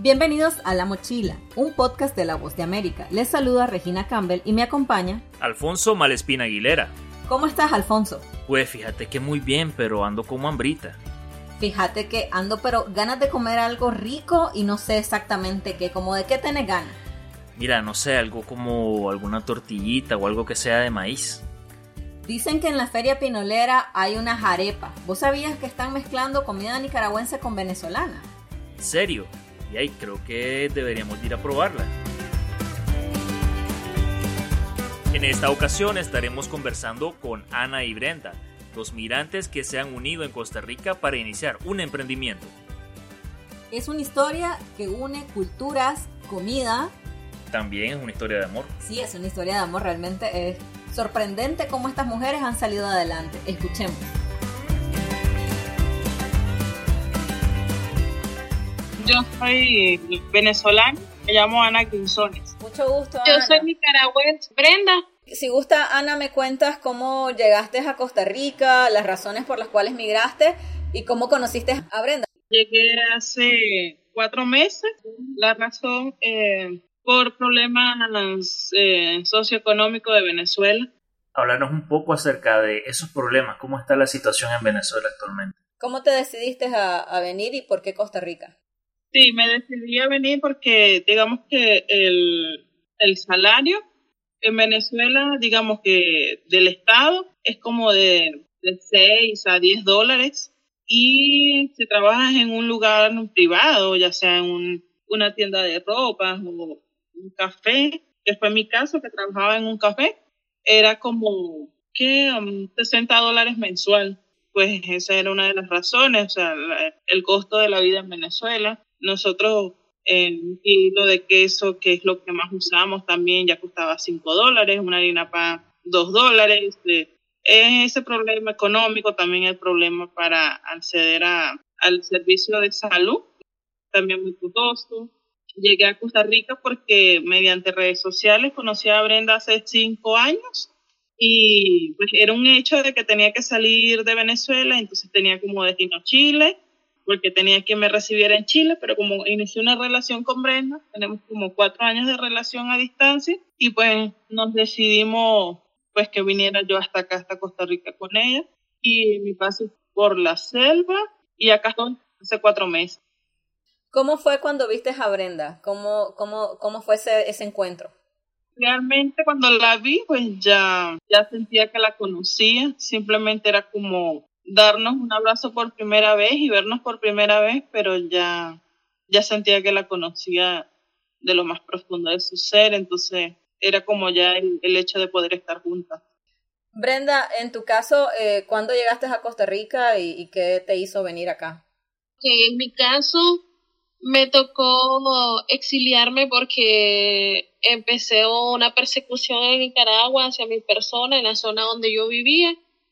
Bienvenidos a La Mochila, un podcast de La Voz de América. Les saluda Regina Campbell y me acompaña Alfonso Malespina Aguilera. ¿Cómo estás, Alfonso? Pues fíjate que muy bien, pero ando como hambrita. Fíjate que ando pero ganas de comer algo rico y no sé exactamente qué, como de qué tenés ganas. Mira, no sé, algo como alguna tortillita o algo que sea de maíz. Dicen que en la feria pinolera hay unas arepas. ¿Vos sabías que están mezclando comida nicaragüense con venezolana? ¿En serio? Y ahí creo que deberíamos ir a probarla. En esta ocasión estaremos conversando con Ana y Brenda, dos migrantes que se han unido en Costa Rica para iniciar un emprendimiento. Es una historia que une culturas, comida. También es una historia de amor. Sí, es una historia de amor, realmente es sorprendente cómo estas mujeres han salido adelante. Escuchemos. Yo soy venezolana, me llamo Ana Quinzones. Mucho gusto, Yo Ana. soy nicaragüense. Brenda. Si gusta, Ana, me cuentas cómo llegaste a Costa Rica, las razones por las cuales migraste y cómo conociste a Brenda. Llegué hace 4 meses. La razón por problemas socioeconómicos de Venezuela. Háblanos un poco acerca de esos problemas, cómo está la situación en Venezuela actualmente. ¿Cómo te decidiste a venir y por qué Costa Rica? Sí, me decidí a venir porque digamos que el salario en Venezuela, digamos que del Estado, es como de 6 a 10 dólares. Y si trabajas en un lugar privado, ya sea en una tienda de ropa o un café, que fue mi caso, que trabajaba en un café, era como que $60 mensual. Pues esa era una de las razones, o sea, el costo de la vida en Venezuela. Nosotros, un kilo de queso, que es lo que más usamos también, ya costaba $5, una harina pan $2. Ese problema económico, también el problema para acceder al servicio de salud, también muy costoso. Llegué a Costa Rica porque mediante redes sociales conocí a Brenda hace 5 años y pues era un hecho de que tenía que salir de Venezuela, entonces tenía como destino Chile, porque tenía quien me recibiera en Chile, pero como inicié una relación con Brenda, tenemos como 4 años de relación a distancia y pues nos decidimos pues que viniera yo hasta acá, hasta Costa Rica con ella, y mi paso por la selva, y acá estoy hace 4 meses. ¿Cómo fue cuando viste a Brenda? ¿Cómo fue ese encuentro? Realmente cuando la vi, pues ya sentía que la conocía, simplemente era como darnos un abrazo por primera vez y vernos por primera vez, pero ya sentía que la conocía de lo más profundo de su ser, entonces era como ya el hecho de poder estar juntas. Brenda, en tu caso, ¿cuándo llegaste a Costa Rica y qué te hizo venir acá? En mi caso, me tocó exiliarme porque empecé una persecución en Nicaragua hacia mi persona, en la zona donde yo vivía.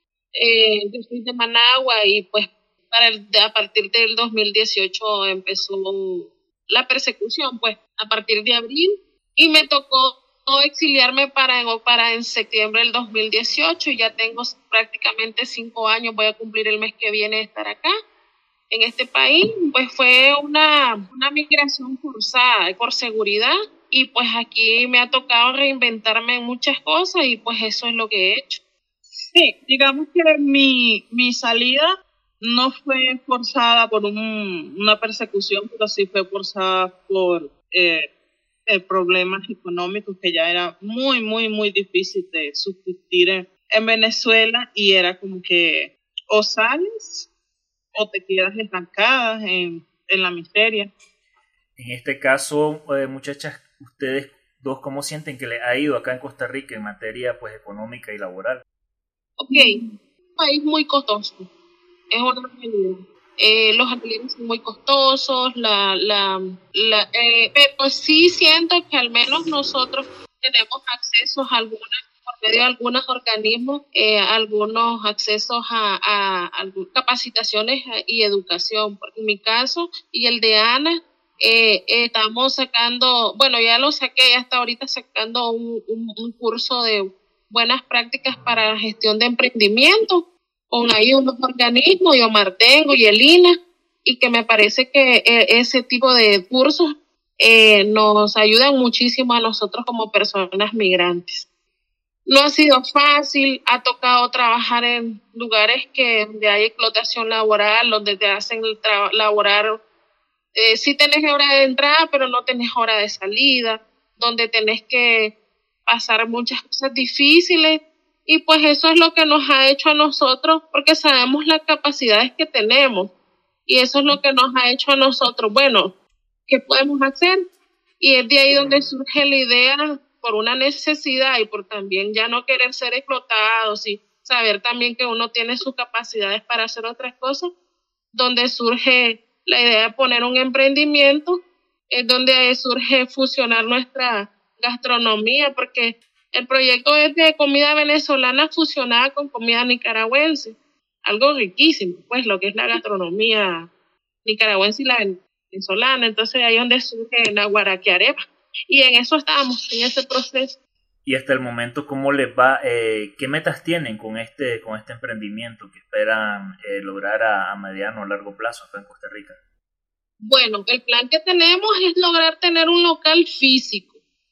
Yo soy de Managua y pues a partir del 2018 empezó la persecución, pues a partir de abril, y me tocó exiliarme para en septiembre del 2018 y ya tengo prácticamente 5 años, voy a cumplir el mes que viene de estar acá en este país. Pues fue una migración forzada por seguridad y pues aquí me ha tocado reinventarme en muchas cosas y pues eso es lo que he hecho. Sí, digamos que mi salida no fue forzada por una persecución, pero sí fue forzada por problemas económicos que ya era muy, muy, muy difícil de subsistir en Venezuela y era como que o sales o te quedas estancada en la miseria. En este caso, muchachas, ustedes dos, ¿cómo sienten que les ha ido acá en Costa Rica en materia pues económica y laboral? Ok, un país muy costoso, es una realidad. Los alquileres son muy costosos, pero sí siento que al menos nosotros tenemos accesos a por medio de algunos organismos, algunos accesos a capacitaciones y educación. Porque en mi caso y el de Ana, estamos sacando, bueno, ya lo saqué, hasta ahorita sacando un curso de buenas prácticas para la gestión de emprendimiento con ahí unos organismos, yo Martengo y el INA, y que me parece que ese tipo de cursos nos ayudan muchísimo a nosotros como personas migrantes. No ha sido fácil, ha tocado trabajar en lugares donde hay explotación laboral, donde te hacen laborar, sí tenés hora de entrada, pero no tenés hora de salida, donde tenés que pasar muchas cosas difíciles, y pues eso es lo que nos ha hecho a nosotros, porque sabemos las capacidades que tenemos, y eso es lo que nos ha hecho a nosotros, bueno, ¿qué podemos hacer? Y es de ahí donde surge la idea, por una necesidad y por también ya no querer ser explotados y saber también que uno tiene sus capacidades para hacer otras cosas, donde surge la idea de poner un emprendimiento, es donde surge fusionar nuestra gastronomía, porque el proyecto es de comida venezolana fusionada con comida nicaragüense, algo riquísimo, pues lo que es la gastronomía nicaragüense y la venezolana. Entonces ahí es donde surge la guaraquiarepa, y en eso estamos, en ese proceso. Y hasta el momento, ¿cómo les va? ¿Qué metas tienen con este emprendimiento que esperan lograr a mediano o largo plazo acá en Costa Rica? Bueno, el plan que tenemos es lograr tener un local físico,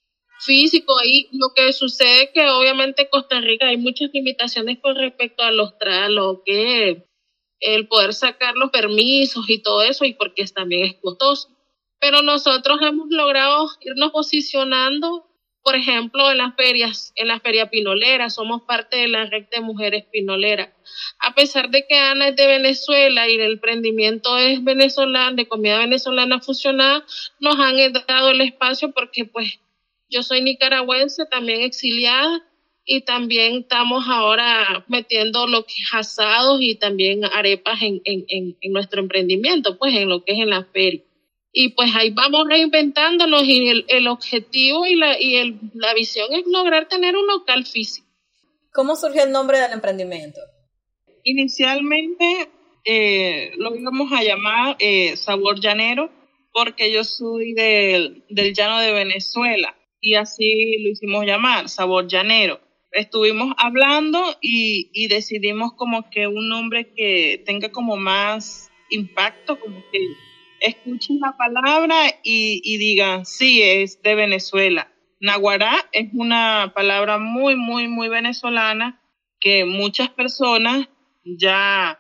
y lo que sucede es que obviamente en Costa Rica hay muchas limitaciones con respecto a lo que es el poder sacar los permisos y todo eso, y porque también es costoso. Pero nosotros hemos logrado irnos posicionando, por ejemplo, en la feria pinolera, somos parte de la red de mujeres pinoleras. A pesar de que Ana es de Venezuela y el emprendimiento es venezolano, de comida venezolana fusionada, nos han dado el espacio porque pues yo soy nicaragüense, también exiliada, y también estamos ahora metiendo lo que es asados y también arepas en nuestro emprendimiento, pues en lo que es en la feria. Y pues ahí vamos reinventándonos, y el objetivo y la visión es lograr tener un local físico. ¿Cómo surgió el nombre del emprendimiento? Inicialmente lo íbamos a llamar Sabor Llanero, porque yo soy del llano de Venezuela, y así lo hicimos llamar, Sabor Llanero. Estuvimos hablando y decidimos como que un nombre que tenga como más impacto, como que escuchen la palabra y digan, sí, es de Venezuela. Naguará es una palabra muy, muy, muy venezolana, que muchas personas ya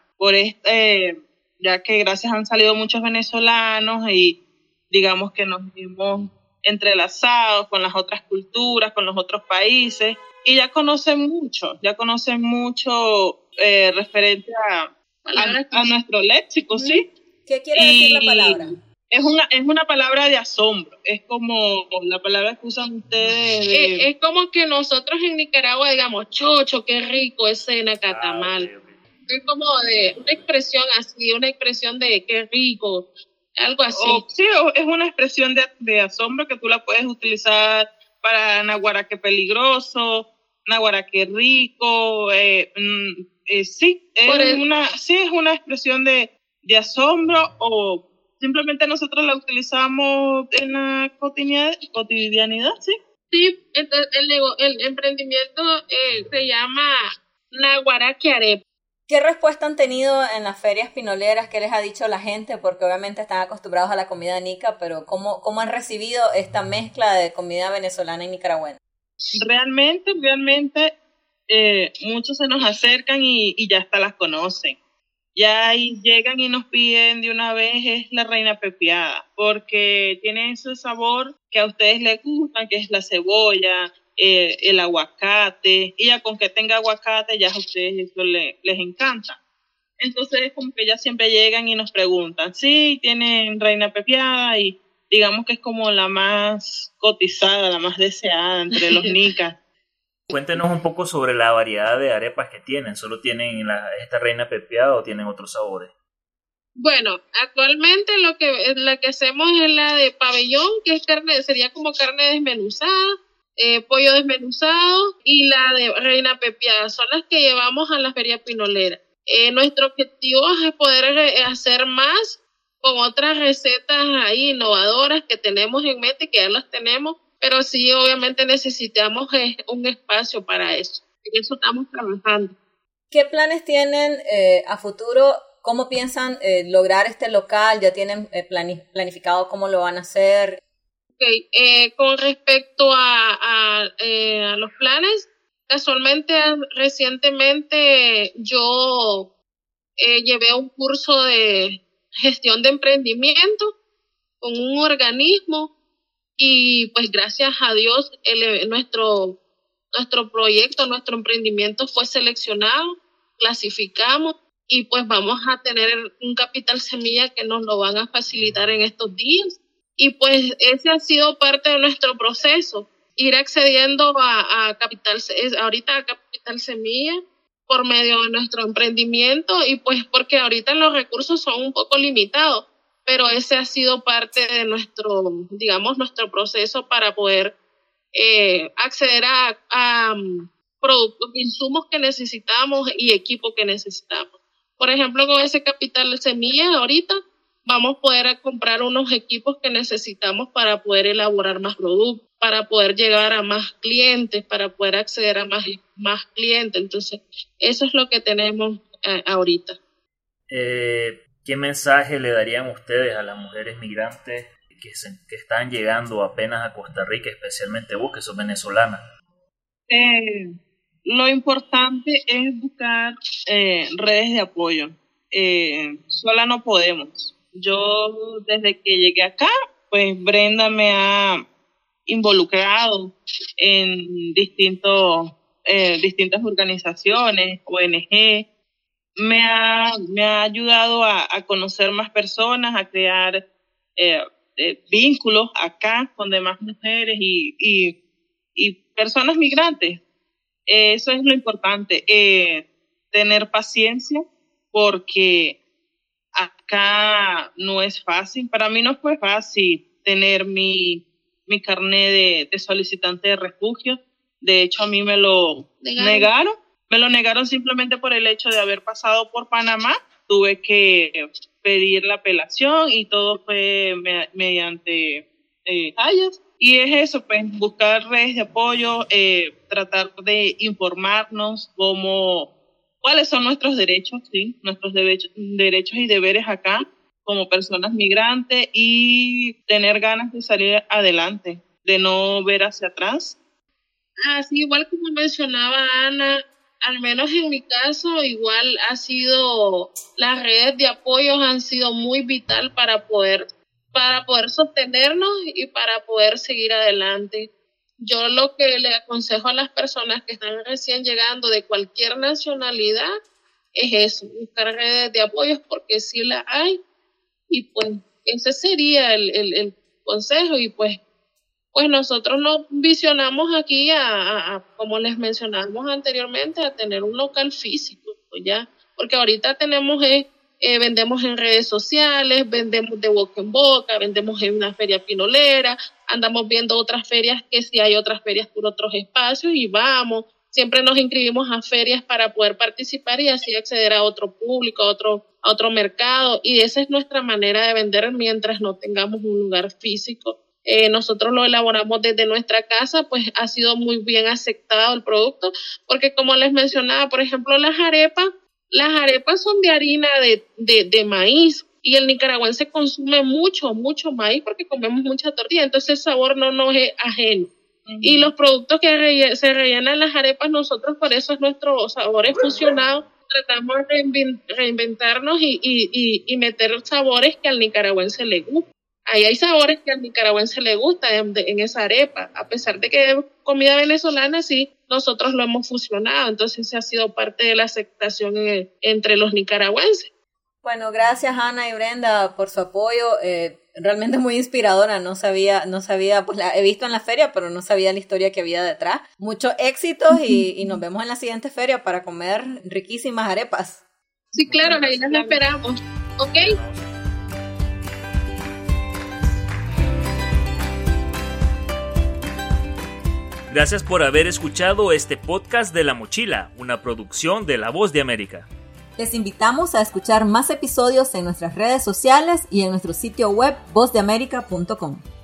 ya que gracias han salido muchos venezolanos, y digamos que nos vimos entrelazados con las otras culturas, con los otros países, y ya conocen mucho referente a nuestro léxico, ¿sí? ¿Qué quiere decir la palabra? Es una palabra de asombro, es como la palabra que usan ustedes. Es como que nosotros en Nicaragua digamos, chocho, qué rico ese nacatamal. Okay. Es como de una expresión así, una expresión de qué rico, algo así. Sí, es una expresión de asombro que tú la puedes utilizar para naguará qué peligroso, naguará qué rico, sí, es una expresión de asombro, o simplemente nosotros la utilizamos en la cotidianidad, ¿sí? Sí, entonces el emprendimiento se llama Naguaraquiarepa. ¿Qué respuesta han tenido en las ferias pinoleras? ¿Qué les ha dicho la gente? Porque obviamente están acostumbrados a la comida nica, pero ¿cómo han recibido esta mezcla de comida venezolana y nicaragüense? Realmente, muchos se nos acercan y ya hasta las conocen. Ya ahí llegan y nos piden de una vez es la reina pepiada, porque tiene ese sabor que a ustedes les gusta, que es la cebolla, el aguacate, y ya con que tenga aguacate ya a ustedes eso les encanta. Entonces como que ya siempre llegan y nos preguntan, sí, tienen reina pepiada, y digamos que es como la más cotizada, la más deseada entre los nicas. Cuéntenos un poco sobre la variedad de arepas que tienen. ¿Solo tienen esta reina pepiada o tienen otros sabores? Bueno, actualmente la que hacemos es la de pabellón, que es sería como carne desmenuzada, pollo desmenuzado, y la de reina pepiada. Son las que llevamos a la feria pinolera. Nuestro objetivo es poder hacer más con otras recetas ahí innovadoras que tenemos en mente, que ya las tenemos, pero sí obviamente necesitamos un espacio para eso. En eso estamos trabajando. ¿Qué planes tienen a futuro? ¿Cómo piensan lograr este local? ¿Ya tienen planificado cómo lo van a hacer? Con respecto a los planes, casualmente recientemente yo llevé un curso de gestión de emprendimiento con un organismo y pues gracias a Dios nuestro proyecto, nuestro emprendimiento fue seleccionado, clasificamos y pues vamos a tener un capital semilla que nos lo van a facilitar en estos días. Y pues ese ha sido parte de nuestro proceso, ir accediendo a capital semilla por medio de nuestro emprendimiento y pues porque ahorita los recursos son un poco limitados, pero ese ha sido parte de nuestro proceso para poder acceder a productos, insumos que necesitamos y equipo que necesitamos. Por ejemplo, con ese capital semilla ahorita vamos a poder comprar unos equipos que necesitamos para poder elaborar más productos, para poder llegar a más clientes, para poder acceder a más clientes. Entonces, eso es lo que tenemos ahorita. ¿Qué mensaje le darían ustedes a las mujeres migrantes que están llegando apenas a Costa Rica, especialmente vos, que sos venezolana? Lo importante es buscar redes de apoyo. Sola no podemos. Yo desde que llegué acá, pues Brenda me ha involucrado en distintas organizaciones, ONG, me ha ayudado a conocer más personas, a crear vínculos acá con demás mujeres y personas migrantes. Eso es lo importante, tener paciencia, porque acá no es fácil. Para mí no fue fácil tener mi carnet de solicitante de refugio. De hecho, a mí me lo negaron. Me lo negaron simplemente por el hecho de haber pasado por Panamá. Tuve que pedir la apelación y todo fue mediante hallas. Y es eso, pues, buscar redes de apoyo, tratar de informarnos cuáles son nuestros derechos, ¿sí? Nuestros derechos y deberes acá como personas migrantes y tener ganas de salir adelante, de no ver hacia atrás. Así igual como mencionaba Ana, al menos en mi caso, igual las redes de apoyo han sido muy vital para poder sostenernos y para poder seguir adelante. Yo lo que le aconsejo a las personas que están recién llegando de cualquier nacionalidad es eso, buscar redes de apoyo porque sí la hay y pues ese sería el consejo y pues nosotros nos visionamos aquí como les mencionamos anteriormente, a tener un local físico, pues ya, porque ahorita vendemos en redes sociales, vendemos de boca en boca, vendemos en una feria pinolera, andamos viendo otras ferias, que si hay otras ferias por otros espacios y vamos, siempre nos inscribimos a ferias para poder participar y así acceder a otro público, a otro mercado, y esa es nuestra manera de vender mientras no tengamos un lugar físico. Nosotros lo elaboramos desde nuestra casa, pues ha sido muy bien aceptado el producto, porque como les mencionaba, por ejemplo, las arepas son de harina de maíz y el nicaragüense consume mucho maíz porque comemos mucha tortilla, entonces el sabor no nos es ajeno. Uh-huh. Y los productos que se rellenan las arepas, nosotros por eso es nuestro sabor es fusionado, tratamos de reinventarnos y meter sabores que al nicaragüense le gustan. Ahí hay sabores que al nicaragüense le gusta en esa arepa, a pesar de que es comida venezolana, sí, nosotros lo hemos fusionado, entonces se ha sido parte de la aceptación entre los nicaragüenses. Bueno, gracias Ana y Brenda por su apoyo, realmente muy inspiradora, no sabía, pues la he visto en la feria, pero no sabía la historia que había detrás. Muchos éxitos y nos vemos en la siguiente feria para comer riquísimas arepas. Sí, claro, ahí las esperamos, ¿ok? Gracias por haber escuchado este podcast de La Mochila, una producción de La Voz de América. Les invitamos a escuchar más episodios en nuestras redes sociales y en nuestro sitio web vozdeamerica.com.